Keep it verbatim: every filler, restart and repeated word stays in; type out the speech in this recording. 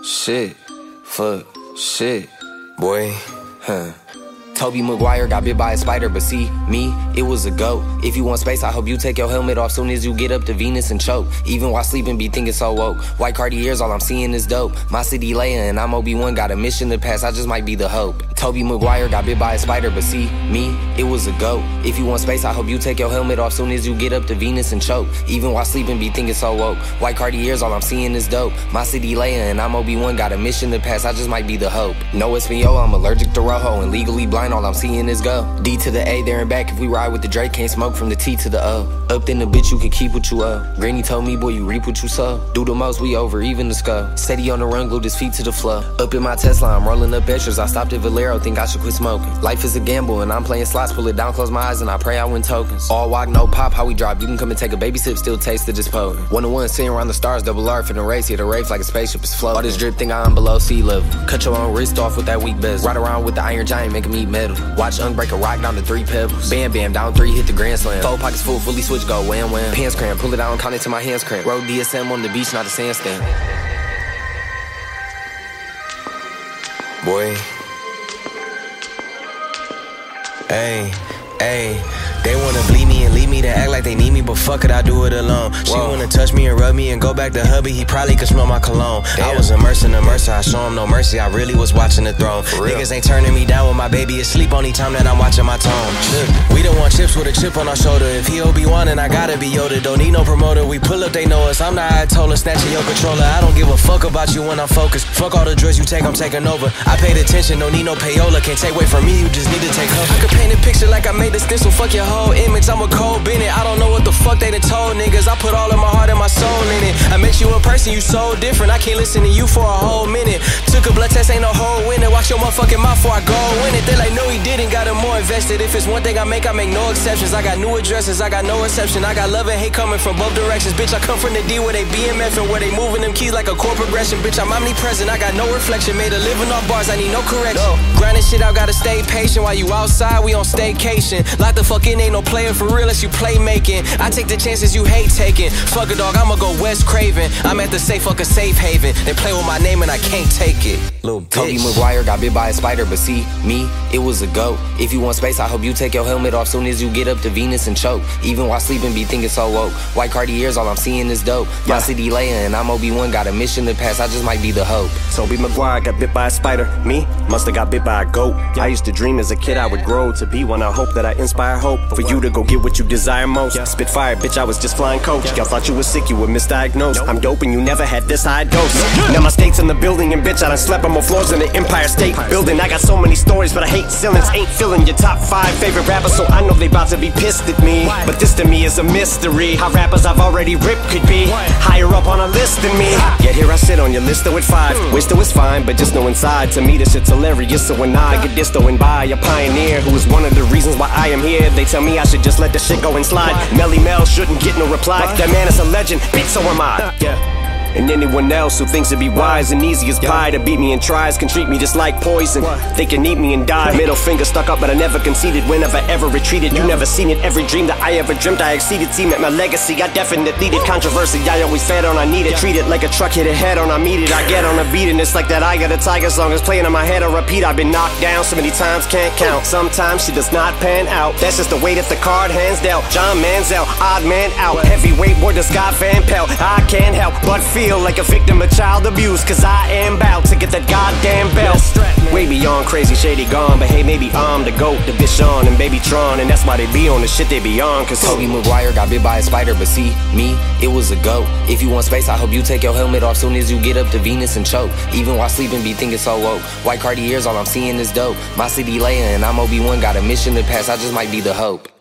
shit, fuck, shit, boy, huh. Tobey Maguire got bit by a spider, but see, me, it was a goat. If you want space, I hope you take your helmet off soon as you get up to Venus and choke. Even while sleeping, be thinking so woke. White Cartiers, all I'm seeing is dope. My city Leia and I'm Obi-Wan, got a mission to pass, I just might be the hope. Tobey Maguire got bit by a spider, but see, me, it was a goat. If you want space, I hope you take your helmet off soon as you get up to Venus and choke. Even while sleeping, be thinking so woke. White Cartiers, all I'm seeing is dope. My city Leia and I'm Obi-Wan, got a mission to pass, I just might be the hope. No Espanol, I'm allergic to Rojo, and legally blind, all I'm seeing is go. D to the A, there and back. If we ride with the Drake, can't smoke from the T to the O. Up in the bitch, you can keep what you owe. Granny told me, boy, you reap what you sow. Do the most, we over, even the skull. Steady on the run, glued his feet to the floor. Up in my Tesla, I'm rolling up extras. I stopped at Valero, think I should quit smoking. Life is a gamble, and I'm playing slots. Pull it down, close my eyes, and I pray I win tokens. All walk, no pop, how we drop. You can come and take a baby sip, still taste it, just potent. One to one, sitting around the stars, double R for the race. Hit a race like a spaceship is floating. All this drip thing, I'm below sea level. Cut your own wrist off with that weak bezel. Ride around with the Iron Giant, make him eat metal. Watch Unk break a rock down to three pebbles. Bam, bam, down three, hit the grand slam. Four pockets full, fully switch, go wham, wham. Pants cramp, pull it out and count it till my hands cramp. Road D S M on the beach, not a sandstand. Boy. Hey, hey. They wanna bleed me and leave me to act like they need me, but fuck it, I do it alone. She Whoa. wanna touch me and rub me and go back to hubby, he probably could smell my cologne. Damn. I was immersed in a mercy, I show him no mercy, I really was watching the throne. Niggas ain't turning me down when my baby is asleep only time that I'm watching my tone. Look, we don't want chips with a chip on our shoulder. If he Obi-Wan and I gotta be Yoda, don't need no promoter, we pull up, they know us. I'm the Ayatollah, snatching your controller. I don't give a fuck about you when I'm focused. Fuck all the drugs you take, I'm taking over. I paid attention, don't need no payola, can't take away from me, you just need to take cover. I could paint a picture like I made a stencil, fuck your whole image, I'm a cold Bennett. I don't know what the fuck they done told niggas. I put all of my heart and my soul in it. I make you a person, you so different. I can't listen to you for a whole minute. Took a blood test, ain't no whole winner. Watch your motherfucking mouth before I go win it. They like, no he didn't, got him more invested. If it's one thing I make, I make no exceptions. I got new addresses, I got no exception. I got love and hate coming from both directions. Bitch, I come from the D where they B M F and where they moving them keys like a core progression. Bitch, I'm omnipresent, I got no reflection. Made a living off bars, I need no correction. No. Grinding shit out, gotta stay patient. While you outside, we on staycation. Lock the fuck in, ain't no player for real unless you playmaking. I take the chances you hate taking. Fuck a dog, I'ma go West Craven. I'm at the safe, fuck a safe haven. They play with my name and I can't take it. Little bitch. Tobey Maguire got bit by a spider, but see, me, it was a goat. If you want space, I hope you take your helmet off soon as you get up to Venus and choke. Even while sleeping, be thinking so woke. White Cartiers, all I'm seeing is dope. My yeah. city Leia and I'm Obi-Wan, got a mission to pass, I just might be the hope. Tobey Maguire got bit by a spider. Me, musta got bit by a goat. Yeah. I used to dream as a kid I would grow to be one. I hope that I inspire hope for you to go get what you desire most. Yeah. Spit fire, bitch, I was just flying coach. Y'all thought you was sick, you were misdiagnosed. Nope. I'm dope and you never had this high dose. Nope. Now my state's in the building and bitch, I done slept on more floors than the Empire State Building. I got so many stories, but I hate ceilings. Ain't feeling your top five favorite rappers, so I know they about to be pissed at me. Why? But this to me is a mystery. How rappers I've already ripped could be Why? higher up on a list than me. Ah. Yet here I sit on your list though at five. Hmm. Wish though it's fine, but just know inside to me this shit's hilarious. So when I get this though and by a pioneer who is one of the reasons why I am here, they tell me I should just let the shit go and slide. Melly Mel shouldn't get no reply. What? That man is a legend, bitch, so am I. Uh, yeah. And anyone else who thinks it'd be wise and easy as pie to beat me and tries can treat me just like poison. They can eat me and die. Middle finger stuck up, but I never conceded. Whenever ever retreated, you never seen it. Every dream that I ever dreamt, I exceeded. Team at my legacy, I definitely did. Controversy, I always fed on, I need it. Treat it like a truck hit a head on, I meet it. I get on a beat and it's like that I got a tiger song is playing in my head on repeat. I've been knocked down so many times, can't count. Sometimes she does not pan out. That's just the way that the card hands dealt. John Manziel, odd man out. Heavyweight word to Scott Van Pelt. I can't help but feel like a victim of child abuse, cause I am about to get that goddamn belt. Way beyond crazy, shady gone, but hey, maybe I'm the GOAT, the bitch on and baby Tron, and that's why they be on the shit they be on. Cause Tobey Maguire got bit by a spider, but see, me, it was a goat. If you want space, I hope you take your helmet off soon as you get up to Venus and choke. Even while sleeping, be thinking so woke. White Cartiers, all I'm seeing is dope. My city Leia and I'm Obi-Wan, got a mission to pass, I just might be the hope.